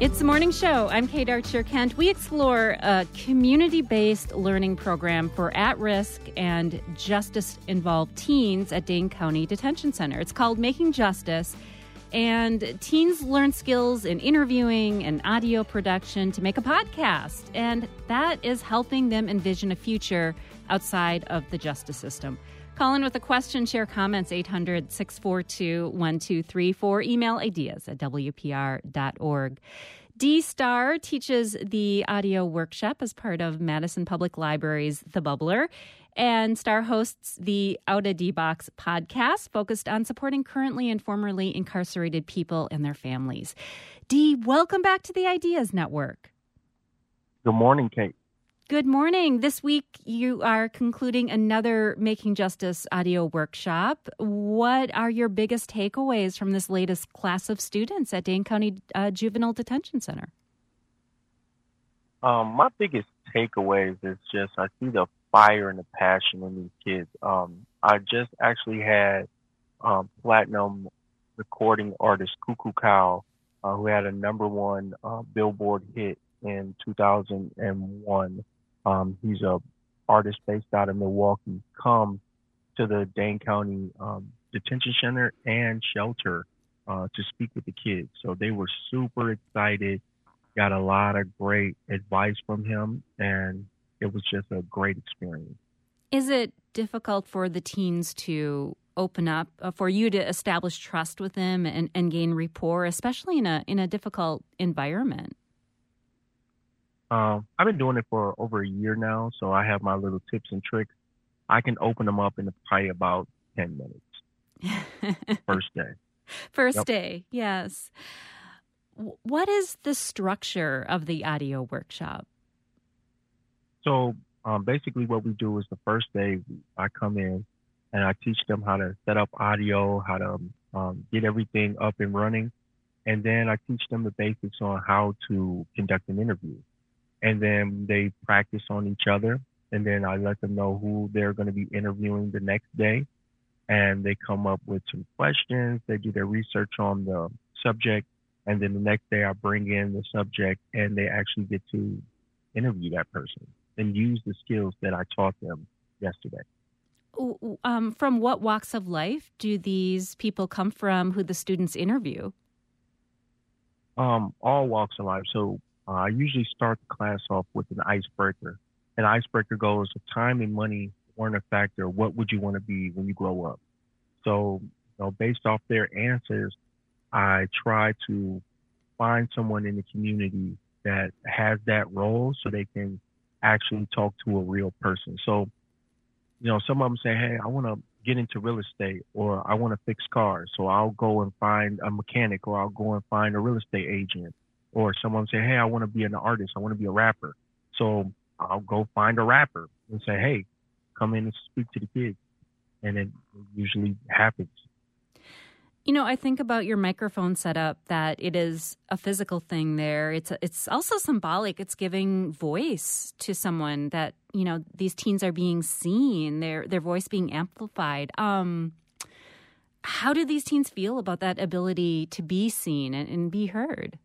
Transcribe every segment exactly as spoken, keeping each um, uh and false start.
It's the morning show. I'm Kate Archer-Kent. We explore a community-based learning program for at-risk and justice-involved teens at Dane County Detention Center. It's called Making Justice, and teens learn skills in interviewing and audio production to make a podcast, and that is helping them envision a future outside of the justice system. Call in with a question, share comments, eight hundred, six four two, one two three four. Email ideas at w p r dot org. D-Star teaches the audio workshop as part of Madison Public Library's The Bubbler. And Star hosts the Out of D-Box podcast focused on supporting currently and formerly incarcerated people and their families. Dee, welcome back to the Ideas Network. Good morning, Kate. Good morning. This week, you are concluding another Making Justice audio workshop. What are your biggest takeaways from this latest class of students at Dane County uh, Juvenile Detention Center? Um, my biggest takeaways is just I see the fire and the passion in these kids. Um, I just actually had um, platinum recording artist Cuckoo Cow, uh, who had a number one uh, Billboard hit in two thousand one. Um, he's a artist based out of Milwaukee, come to the Dane County um, Detention Center and shelter uh, to speak with the kids. So they were super excited, got a lot of great advice from him, and it was just a great experience. Is it difficult for the teens to open up, uh, for you to establish trust with them and, and gain rapport, especially in a in a difficult environment? Um, I've been doing it for over a year now, so I have my little tips and tricks. I can open them up in probably about ten minutes. First day. First Yep. day, yes. What is the structure of the audio workshop? So um, basically what we do is the first day I come in and I teach them how to set up audio, how to um, get everything up and running. And then I teach them the basics on how to conduct an interview. And then they practice on each other. And then I let them know who they're going to be interviewing the next day. And they come up with some questions. They do their research on the subject. And then the next day I bring in the subject and they actually get to interview that person and use the skills that I taught them yesterday. Um, from what walks of life do these people come from who the students interview? Um, all walks of life. So Uh, I usually start the class off with an icebreaker. An icebreaker goes, if time and money weren't a factor, what would you want to be when you grow up? So, you know, based off their answers, I try to find someone in the community that has that role so they can actually talk to a real person. So, you know, some of them say, hey, I want to get into real estate or I want to fix cars. So I'll go and find a mechanic or I'll go and find a real estate agent. Or someone say, hey, I want to be an artist. I want to be a rapper. So I'll go find a rapper and say, hey, come in and speak to the kids. And it usually happens. You know, I think about your microphone setup, that it is a physical thing there. It's it's also symbolic. It's giving voice to someone that, you know, these teens are being seen, their their voice being amplified. Um, how do these teens feel about that ability to be seen and, and be heard?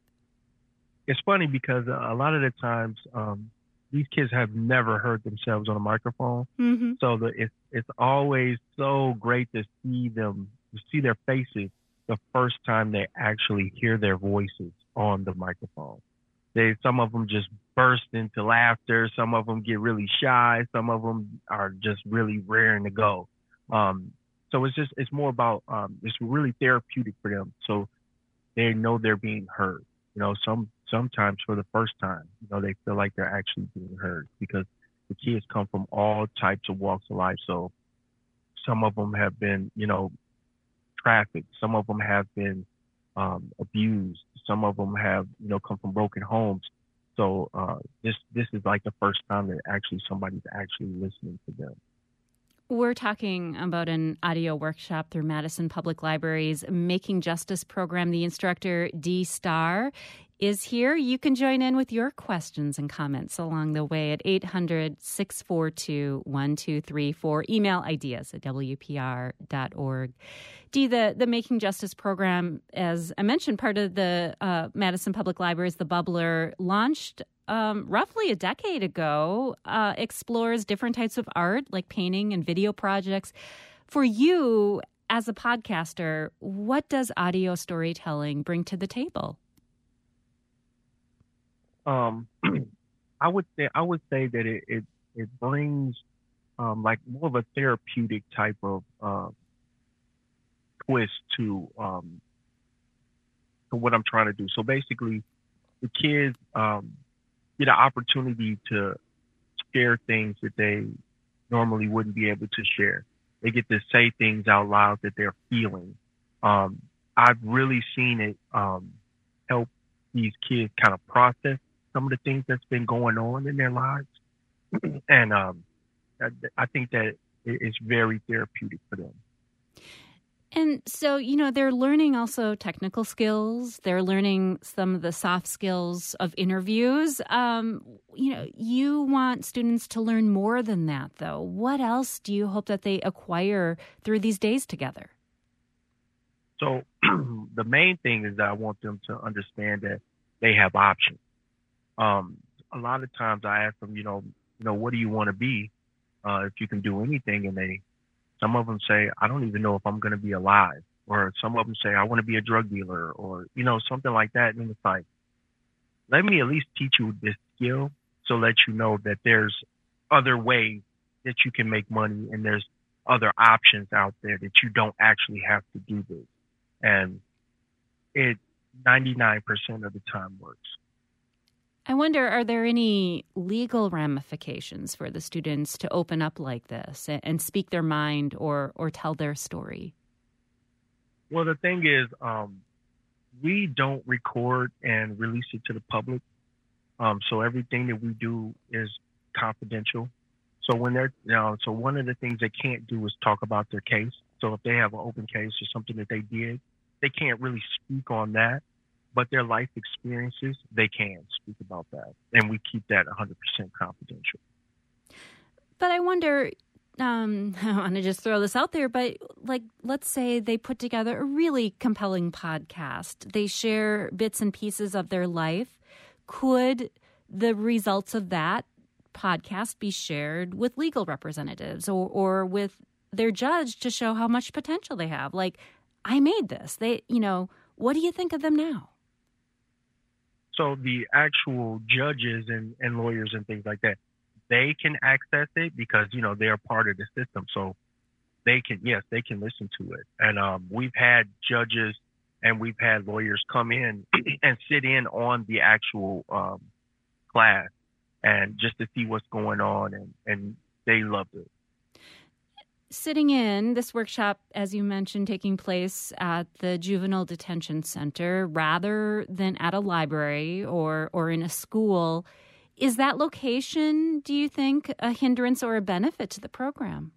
It's funny because a lot of the times um, these kids have never heard themselves on a microphone. Mm-hmm. So the, it's it's always so great to see them, to see their faces the first time they actually hear their voices on the microphone. They some of them just burst into laughter. Some of them get really shy. Some of them are just really raring to go. Um, so it's just it's more about um, it's really therapeutic for them. So they know they're being heard. You know, some sometimes for the first time, you know, they feel like they're actually being heard because the kids come from all types of walks of life. So some of them have been, you know, trafficked. Some of them have been um, abused. Some of them have, you know, come from broken homes. So uh, this this is like the first time that actually somebody's actually listening to them. We're talking about an audio workshop through Madison Public Library's Making Justice program. The instructor, D-Star, is here. You can join in with your questions and comments along the way at eight hundred, six four two, one two three four. Email ideas at w p r dot org. Dee, the, the Making Justice program, as I mentioned, part of the uh, Madison Public Library's The Bubbler, launched um, roughly a decade ago, uh, explores different types of art like painting and video projects. For you, as a podcaster, what does audio storytelling bring to the table? Um, I would say I would say that it it, it brings um, like more of a therapeutic type of uh, twist to um, to what I'm trying to do. So basically, the kids um, get an opportunity to share things that they normally wouldn't be able to share. They get to say things out loud that they're feeling. Um, I've really seen it um, help these kids kind of process some of the things that's been going on in their lives. And um, I, I think that it's very therapeutic for them. And so, you know, they're learning also technical skills. They're learning some of the soft skills of interviews. Um, you know, you want students to learn more than that, though. What else do you hope that they acquire through these days together? So the main thing is that I want them to understand that they have options. Um, a lot of times I ask them, you know, you know, what do you want to be uh, if you can do anything? And they, some of them say, I don't even know if I'm going to be alive. Or some of them say, I want to be a drug dealer, or, you know, something like that. And it's like, let me at least teach you this skill so let you know that there's other ways that you can make money and there's other options out there that you don't actually have to do this. And it ninety-nine percent of the time works. I wonder, are there any legal ramifications for the students to open up like this and, and speak their mind or, or tell their story? Well, the thing is, um, we don't record and release it to the public. Um, so everything that we do is confidential. So when they're, you know, so one of the things they can't do is talk about their case. So if they have an open case or something that they did, they can't really speak on that. But their life experiences, they can speak about that. And we keep that one hundred percent confidential. But I wonder, um, I want to just throw this out there, but like, let's say they put together a really compelling podcast. They share bits and pieces of their life. Could the results of that podcast be shared with legal representatives or, or with their judge to show how much potential they have? Like, I made this. They, you know, what do you think of them now? So the actual judges and, and lawyers and things like that, they can access it because, you know, they're part of the system. So they can, yes, they can listen to it. And um, we've had judges and we've had lawyers come in and sit in on the actual um, class and just to see what's going on. And, and they loved it. Sitting in this workshop, as you mentioned, taking place at the Juvenile Detention Center rather than at a library or, or in a school, is that location, do you think, a hindrance or a benefit to the program?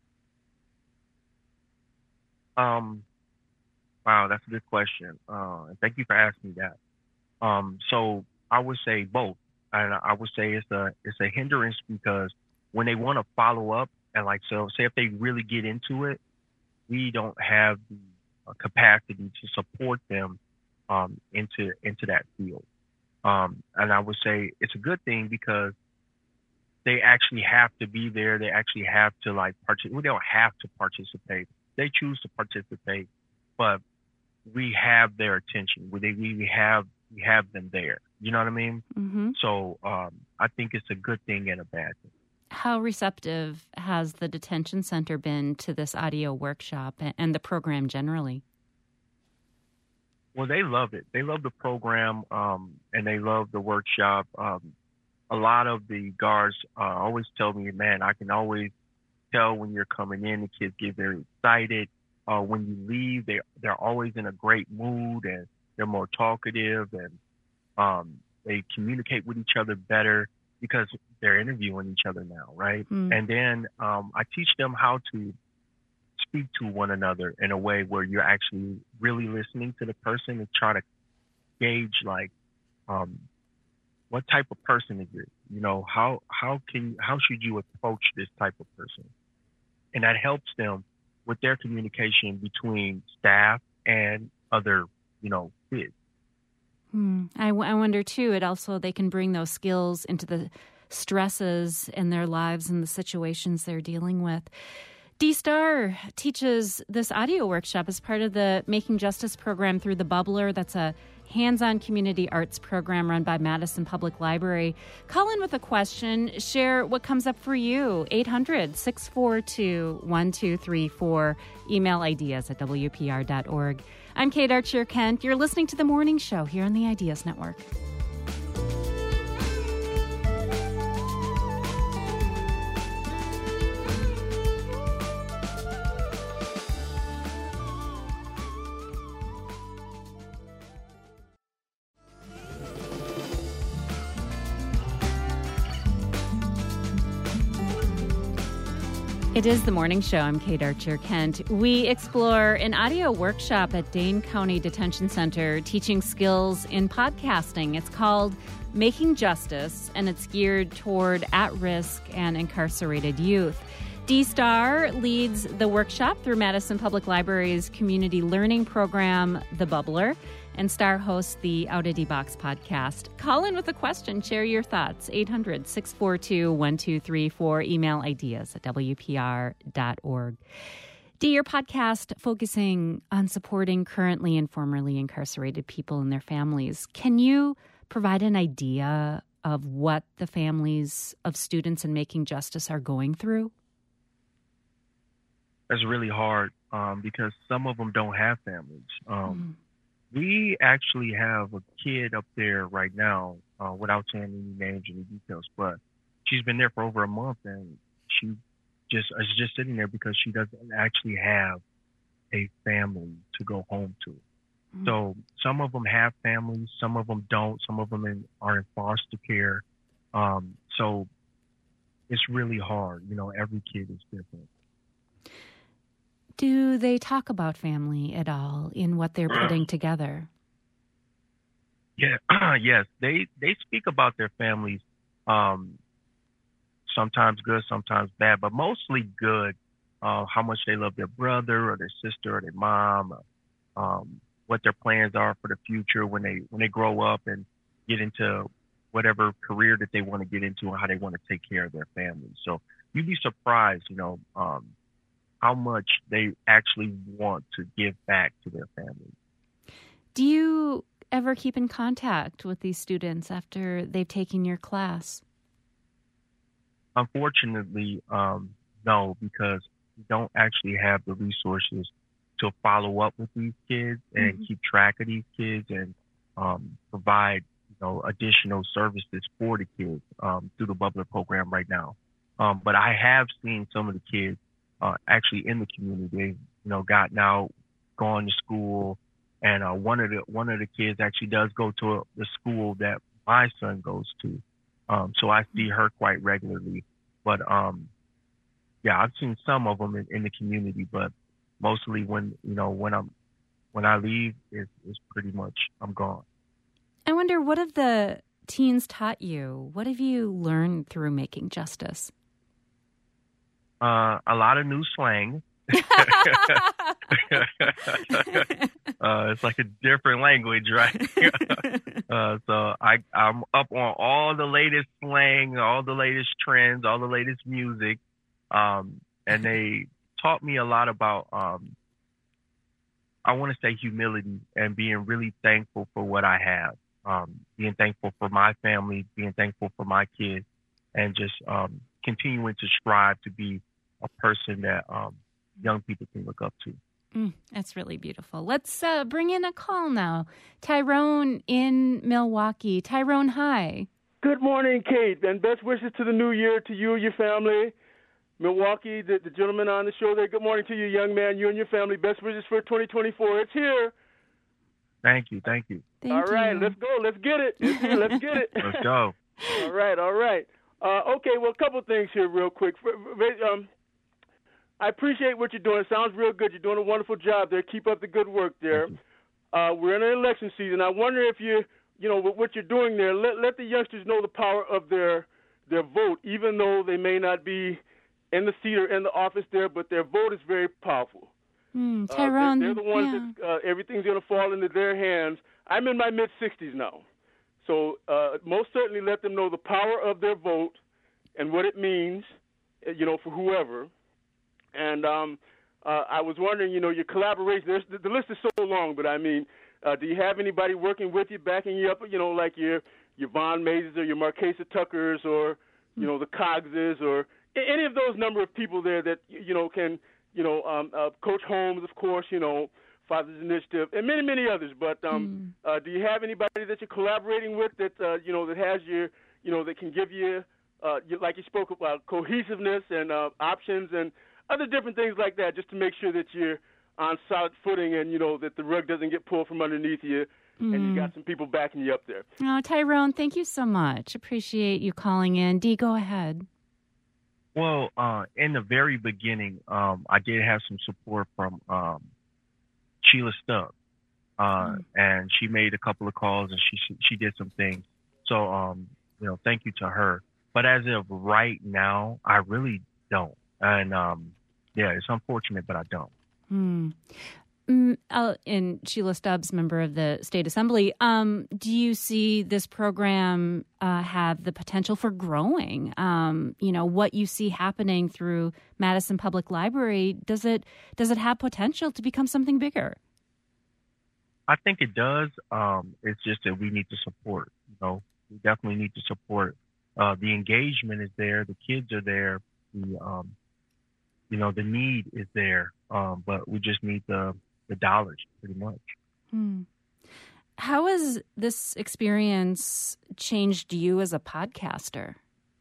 Um, wow, that's a good question. Uh, and thank you for asking that. Um, so I would say both. And I would say it's a, it's a hindrance because when they want to follow up, and like, so say if they really get into it, we don't have the uh, capacity to support them um, into into that field. Um, and I would say it's a good thing because they actually have to be there. They actually have to like participate. We don't have to participate. They choose to participate, but we have their attention. We we have we have them there. You know what I mean? Mm-hmm. So um, I think it's a good thing and a bad thing. How receptive has the detention center been to this audio workshop and the program generally? Well, they love it. They love the program, um, and they love the workshop. Um, a lot of the guards uh, always tell me, man, I can always tell when you're coming in. The kids get very excited. Uh, when you leave, they, they're always in a great mood, and they're more talkative, and um, they communicate with each other better because they're interviewing each other now, right? Mm. And then um, I teach them how to speak to one another in a way where you're actually really listening to the person and try to gauge, like, um, what type of person is it? You know, how how can how should you approach this type of person? And that helps them with their communication between staff and other, you know, kids. Hmm. I, w- I wonder too. It also they can bring those skills into the stresses in their lives and the situations they're dealing with. Dee Starr teaches this audio workshop as part of the Making Justice program through the Bubbler. That's a hands-on community arts program run by Madison Public Library. Call in with a question. Share what comes up for you. eight hundred, six four two, one two three four. Email ideas at W P R dot org. I'm Kate Archer-Kent. You're listening to The Morning Show here on the Ideas Network. It is The Morning Show. I'm Kate Archer-Kent. We explore an audio workshop at Dane County Detention Center teaching skills in podcasting. It's called Making Justice, and it's geared toward at-risk and incarcerated youth. Dee Starr leads the workshop through Madison Public Library's community learning program, The Bubbler, and Starr hosts the Out of D Box podcast. Call in with a question. Share your thoughts. eight hundred, six four two, one two three four. Email ideas at W P R dot org. Dee, your podcast focusing on supporting currently and formerly incarcerated people and their families. Can you provide an idea of what the families of students in Making Justice are going through? That's really hard um, because some of them don't have families. Um, Mm. We actually have a kid up there right now, uh, without saying any names or any details, but she's been there for over a month, and she just is just sitting there because she doesn't actually have a family to go home to. Mm. So some of them have families, some of them don't, some of them in, are in foster care. Um, so it's really hard. You know, every kid is different. Do they talk about family at all in what they're putting together? Yeah, yes, they they speak about their families. Um, sometimes good, sometimes bad, but mostly good. Uh, how much they love their brother or their sister or their mom. Um, what their plans are for the future when they when they grow up and get into whatever career that they want to get into and how they want to take care of their family. So you'd be surprised, you know. Um, how much they actually want to give back to their family. Do you ever keep in contact with these students after they've taken your class? Unfortunately, um, no, because we don't actually have the resources to follow up with these kids and mm-hmm. keep track of these kids and um, provide, you know, additional services for the kids um, through the Bubbler program right now. Um, but I have seen some of the kids Uh, actually in the community. They've, you know, gotten out, gone to school, and uh, one of the one of the kids actually does go to a, the school that my son goes to. Um, so I see her quite regularly. But um, yeah, I've seen some of them in, in the community, but mostly when you know when I'm when I leave, is is pretty much I'm gone. I wonder, what have the teens taught you? What have you learned through Making Justice? Uh, a lot of new slang. uh, it's like a different language, right? uh, so I, I'm up on all the latest slang, all the latest trends, all the latest music. Um, and they taught me a lot about, um, I want to say humility and being really thankful for what I have. Um, being thankful for my family, being thankful for my kids, and just um, continuing to strive to be a person that um, young people can look up to. Mm, that's really beautiful. Let's uh, bring in a call now. Tyrone in Milwaukee. Tyrone, hi. Good morning, Kate, and best wishes to the new year to you and your family. Milwaukee, the, the gentleman on the show there, good morning to you, young man, you and your family. Best wishes for twenty twenty-four. It's here. Thank you, thank you. Thank all right, you. let's go. Let's get it. It's here. Let's get it. Let's go. All right, all right. Uh, okay, well, a couple things here real quick. Um, I appreciate what you're doing. It sounds real good. You're doing a wonderful job there. Keep up the good work there. Uh, we're in an election season. I wonder if you you know, with what you're doing there, let let the youngsters know the power of their their vote, even though they may not be in the seat or in the office there, but their vote is very powerful. Mm, Uh, Tyrone, they're, they're the ones yeah. that uh, everything's going to fall into their hands. I'm in my mid-sixties now. So uh, most certainly let them know the power of their vote and what it means, you know, for whoever. And um, uh, I was wondering, you know, your collaboration, there's, the, the list is so long, but I mean, uh, do you have anybody working with you, backing you up, you know, like your, your Von Mazes or your Marquesa Tuckers or, you know, the Coggses or any of those number of people there that, you know, can, you know, um, uh, Coach Holmes, of course, you know, Fathers Initiative, and many, many others. But um, mm. uh, do you have anybody that you're collaborating with that, uh, you know, that has your, you know, that can give you, uh, you, like you spoke about, cohesiveness and uh, options and other different things like that, just to make sure that you're on solid footing and, you know, that the rug doesn't get pulled from underneath you mm. and you got some people backing you up there. Oh, Tyrone, thank you so much. Appreciate you calling in. Dee, go ahead. Well, uh, in the very beginning, um, I did have some support from um, Sheila Stubbs, uh, mm. and she made a couple of calls and she she did some things. So, um, you know, thank you to her. But as of right now, I really don't. And um, yeah, it's unfortunate, but I don't. Hmm. Mm, uh, and Sheila Stubbs, member of the State Assembly, um, do you see this program uh, have the potential for growing? Um, you know, what you see happening through Madison Public Library, does it does it have potential to become something bigger? I think it does. Um, it's just that we need to support. You know, we definitely need to support. Uh, the engagement is there. The kids are there. The um, you know, the need is there. Um, but we just need the the dollars, pretty much. Hmm. How has this experience changed you as a podcaster?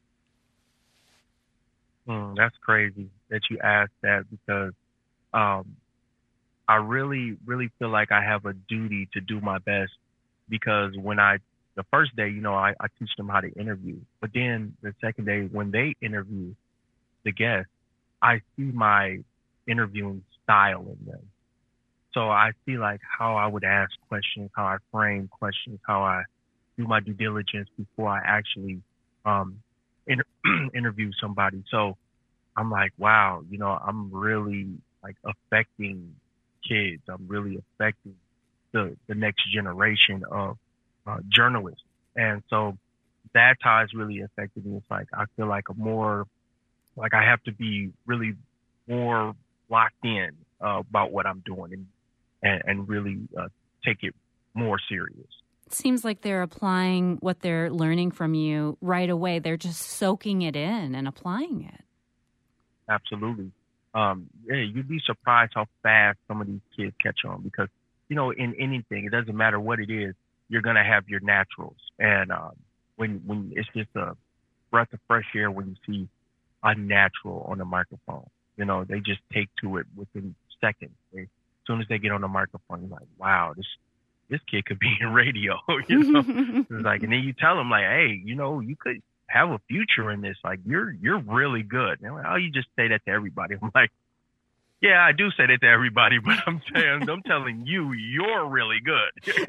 Hmm, that's crazy that you asked that because um, I really, really feel like I have a duty to do my best because when I, the first day, you know, I, I teach them how to interview. But then the second day, when they interview the guests, I see my interviewing style in them. So I see like how I would ask questions, how I frame questions, how I do my due diligence before I actually um, inter- interview somebody. So I'm like, wow, you know, I'm really like affecting kids. I'm really affecting the, the next generation of uh, journalists. And so that's how it's really affected me. It's like I feel like a more, like I have to be really more locked in uh, about what I'm doing and And, and really uh, take it more serious. It seems like they're applying what they're learning from you right away. They're just soaking it in and applying it. Absolutely. Um, yeah, you'd be surprised how fast some of these kids catch on because, you know, in anything, it doesn't matter what it is, you're going to have your naturals. And um, when when it's just a breath of fresh air when you see a natural on the microphone, you know, they just take to it within seconds. They, As soon as they get on the microphone, you're like, wow, this this kid could be in radio, you know? It's like, and then you tell them like, hey, you know, you could have a future in this. Like, you're you're really good. And like, oh, you just say that to everybody. I'm like, yeah, I do say that to everybody, but I'm saying, I'm telling you, you're really good.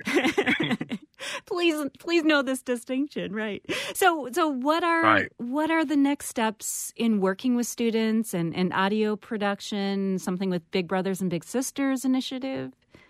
please, please know this distinction, right? So, so what are right. what are the next steps in working with students and, and audio production? Something with Big Brothers and Big Sisters initiative.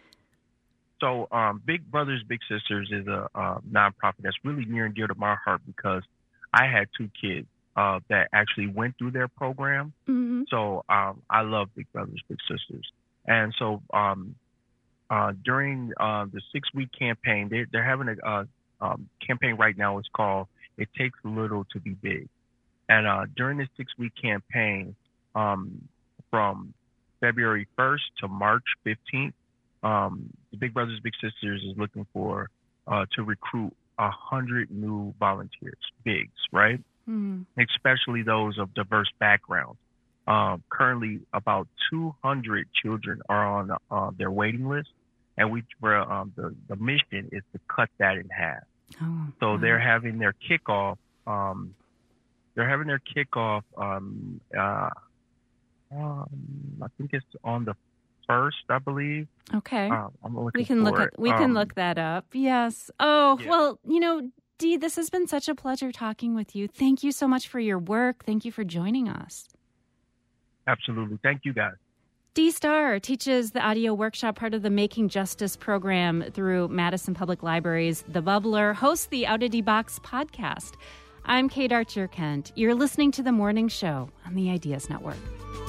So, um, Big Brothers Big Sisters is a uh, nonprofit that's really near and dear to my heart because I had two kids uh, that actually went through their program. Mm-hmm. So um, I love Big Brothers Big Sisters, and so um, uh, during uh, the six-week campaign, they, they're having a uh, um, campaign right now. It's called "It Takes Little to Be Big," and uh, during this six-week campaign, um, from February first to March fifteenth, um, the Big Brothers Big Sisters is looking for uh, to recruit a hundred new volunteers, bigs, right? Mm-hmm. Especially those of diverse backgrounds. Um, currently, about two hundred children are on uh, their waiting list, and we where um, the the mission is to cut that in half. Oh, so wow. they're having their kickoff. Um, they're having their kickoff. Um, uh, um, I think it's on the first, I believe. Okay. Um, I'm looking we can look for at, it. we can Um, look that up. Yes. Oh, yeah. well, you know, Dee, this has been such a pleasure talking with you. Thank you so much for your work. Thank you for joining us. Absolutely. Thank you, guys. Dee Starr teaches the audio workshop, part of the Making Justice program through Madison Public Library's The Bubbler, hosts the Out of D Box podcast. I'm Kate Archer Kent. You're listening to The Morning Show on the Ideas Network.